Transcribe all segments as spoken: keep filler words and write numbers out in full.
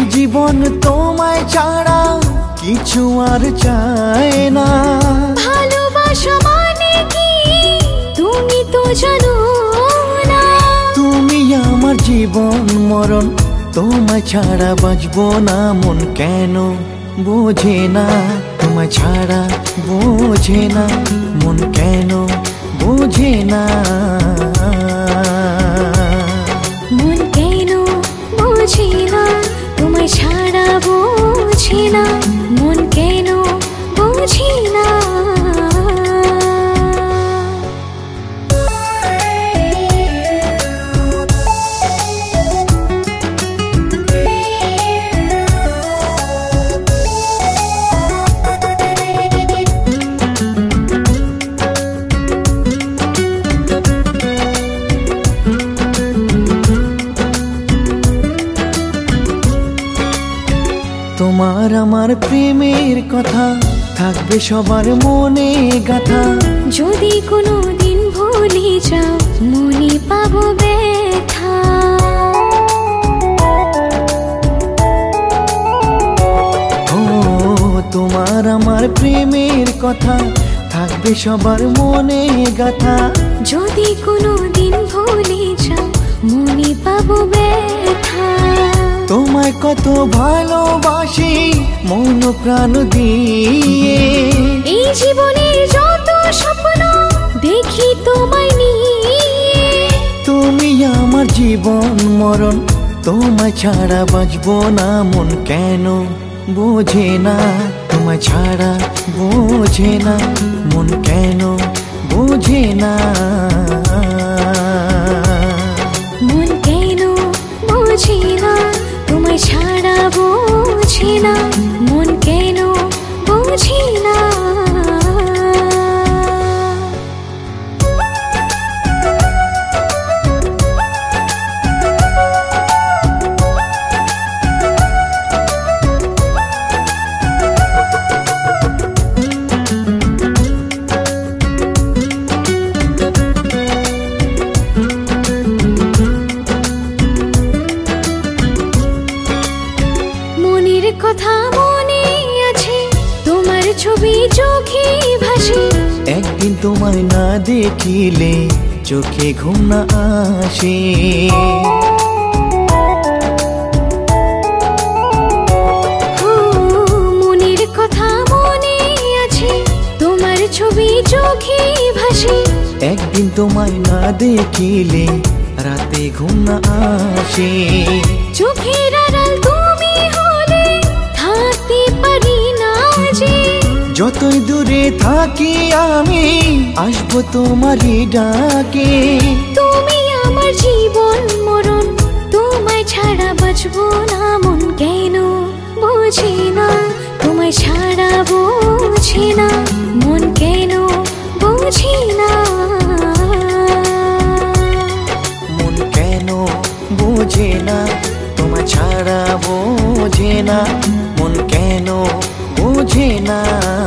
জীবন তোমায় ছাড়া কিছু আর চায় না। ভালোবাসা মানে কি তুমি তো জানো না। তুমি আমার জীবন মরণ, তোমায় ছাড়া বাঁচবো না। মন কেন বোঝে না, তোমায় ছাড়া বোঝে না। মন কেন বোঝে না, মন কেন বোঝে না, তোমায় ছাড়া বোঝে না। মন কেন বোঝে না। তোমার আমার প্রেমের কথা থাকবে সবার মনে গাথা। যদি কোনো দিন ভুলে যাও মনে পাবো ব্যথা। ও তোমার আমার প্রেমের কথা থাকবে সবার মনে গাথা। যদি কোনো দিন ভুলে যাও মনে পাবো ব্যথা। তোমায় কত ভালোবাসি মন প্রাণ দিয়ে। এই জীবনের যত স্বপ্ন দেখি তোমায় নিয়ে। তুমি আমার জীবন মরণ, তোমায় ছাড়া বাঁচবো না। মন কেন বোঝে না, তোমায় ছাড়া বোঝে না। মন কেন বোঝে না, মন কেন বোঝে না, তোমায় ছাড়া বোঝে না। মন কেন বোঝে না। মনের কথা মনে আছে, তোমার ছবি চোখে ভাসে। একদিন তোমায় না দেখিলে চোখে ঘুম না আসে। ও, মনের কথা মনে আছে, তোমার ছবি চোখে ভাসে। একদিন তোমায় না দেখিলে রাতে ঘুম না আসে। চোখের আড়াল তুমি হলে থাকতে পারি না যে। যতই দূরে থাকি আমি আসবো তোমারই ডাকে। তুমি আমার জীবন মরণ, তোমায় ছাড়া বাঁচবো না। মন কেন বোঝে না, তোমায় ছাড়া বোঝে না। মন কেন বোঝে না, মন কেন বোঝে না, তোমায় ছাড়া বোঝে না। মন কেন বোঝে না,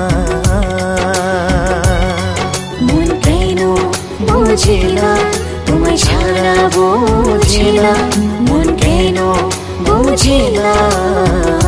মন কেন বোঝে না, তোমায় ছাড়া বোঝে না। মন কেন বোঝে না।